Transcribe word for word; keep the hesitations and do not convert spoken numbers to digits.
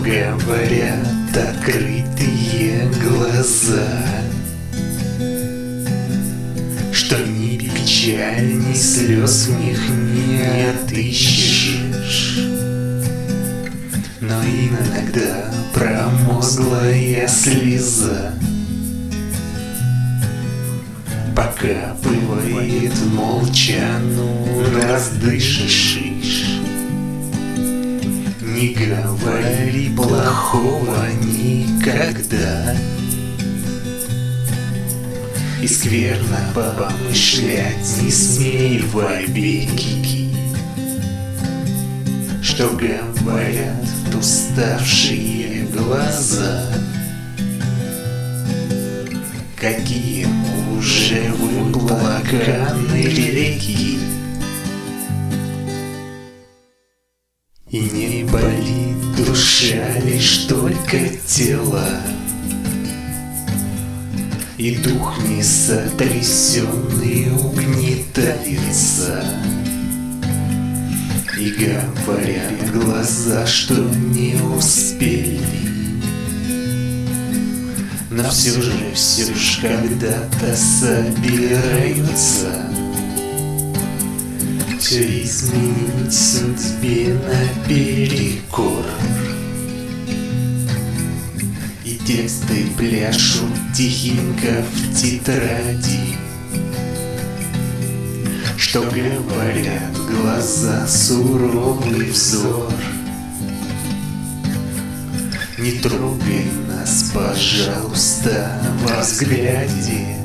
говорят открытые глаза, что ни печаль, ни слез в них не отыщешь. Но иногда промозглая слеза покапывает молча, ну раздышишь. Не говори плохого никогда, и скверно помышлять не смей вовеки, что говорят уставшие глаза. Какие уже выплаканы реки, и не болит душа, лишь только тело, и дух не сотрясенный угнетается. И говорят глаза, что не успели, но все же, все ж когда-то собираются все изменить судьбе наперекор. И тексты пляшут тихенько в тетради, что говорят глаза, суровый взор. Не трогай нас, пожалуйста, во взгляде,